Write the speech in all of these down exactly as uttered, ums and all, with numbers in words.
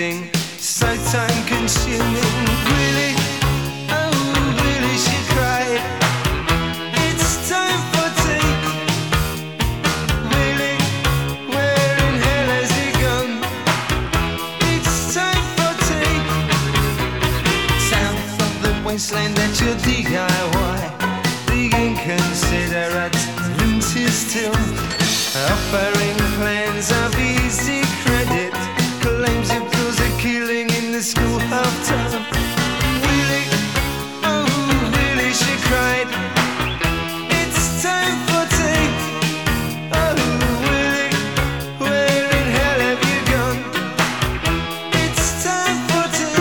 meeting, so time consuming. Really, oh really, she cried. It's time for tea. Really, where in hell has he gone? It's time for tea. South of the wasteland at your D I Y, the inconsiderate vintage still, offering plans of easy credit, claims it was a killing in the school half time. Really, oh really, she cried. It's time for tea. Oh really, where in hell have you gone? It's time for tea.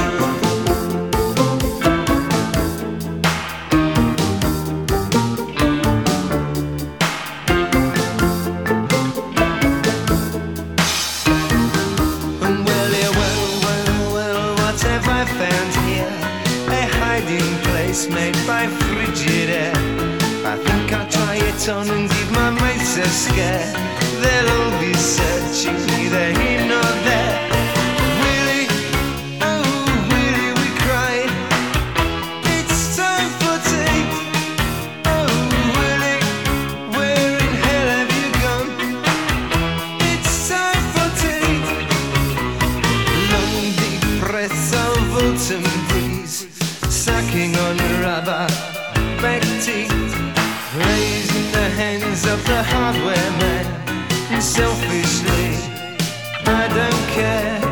I found here a hiding place made by frigid air. I think I'll try it on and give my mates a scare. They'll all be searching neither here nor there. Really, oh really, we cried. It's time for tea. Oh really, where in hell have you gone? It's time for tea. Long deep breaths of autumn breeze, sucking on rubber back teeth, raising the hands of the hardware man. And selfishly, I don't care.